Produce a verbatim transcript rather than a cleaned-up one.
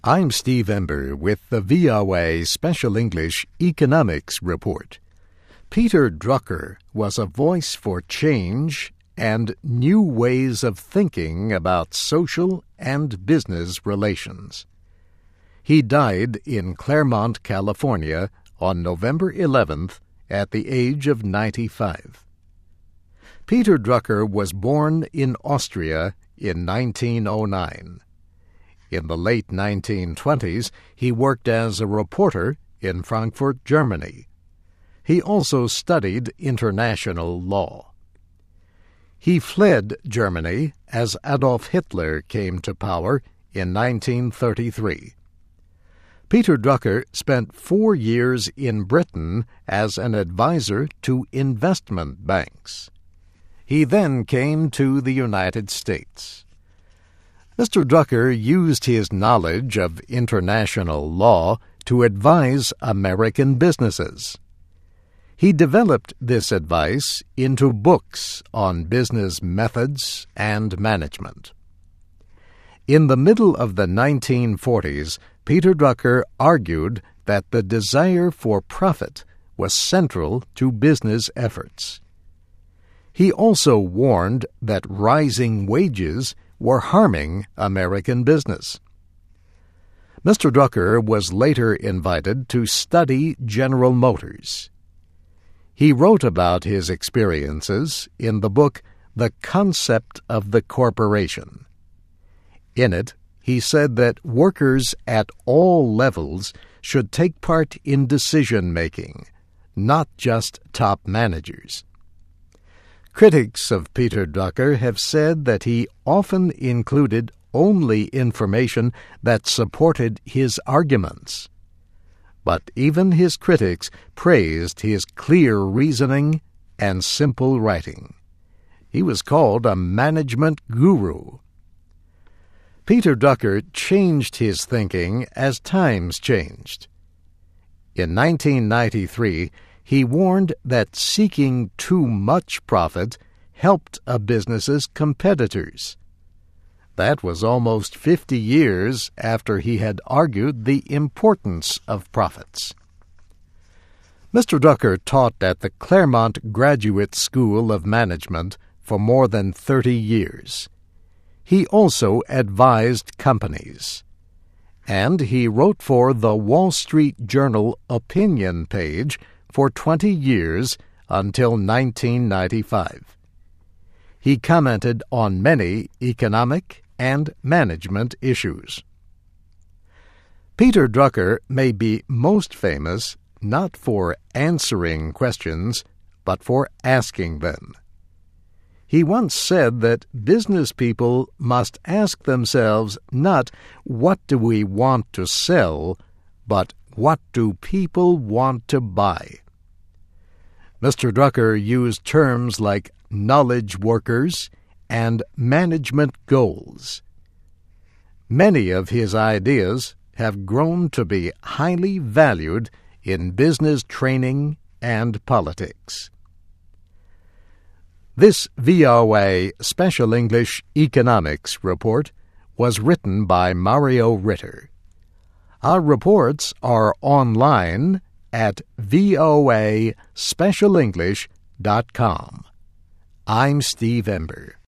I'm Steve Ember with the V O A Special English Economics Report. Peter Drucker was a voice for change and new ways of thinking about social and business relations. He died in Claremont, California on November eleventh at the age of ninety-five. Peter Drucker was born in Austria in nineteen oh nine. In the late nineteen twenties, he worked as a reporter in Frankfurt, Germany. He also studied international law. He fled Germany as Adolf Hitler came to power in nineteen thirty-three. Peter Drucker spent four years in Britain as an advisor to investment banks. He then came to the United States. Mister Drucker used his knowledge of international law to advise American businesses. He developed this advice into books on business methods and management. In the middle of the nineteen forties, Peter Drucker argued that the desire for profit was central to business efforts. He also warned that rising wages were harming American business. Mister Drucker was later invited to study General Motors. He wrote about his experiences in the book The Concept of the Corporation. In it, he said that workers at all levels should take part in decision-making, not just top managers. Critics of Peter Drucker have said that he often included only information that supported his arguments. But even his critics praised his clear reasoning and simple writing. He was called a management guru. Peter Drucker changed his thinking as times changed. In nineteen ninety-three, he warned that seeking too much profit helped a business's competitors. That was almost fifty years after he had argued the importance of profits. Mister Drucker taught at the Claremont Graduate School of Management for more than thirty years. He also advised companies. And he wrote for the Wall Street Journal opinion page for twenty years until nineteen ninety-five. He commented on many economic and management issues. Peter Drucker may be most famous not for answering questions, but for asking them. He once said that business people must ask themselves not what do we want to sell, but what do people want to buy? Mister Drucker used terms like knowledge workers and management goals. Many of his ideas have grown to be highly valued in business training and politics. This V O A Special English Economics Report was written by Mario Ritter. Our reports are online at voa special english dot com. I'm Steve Ember.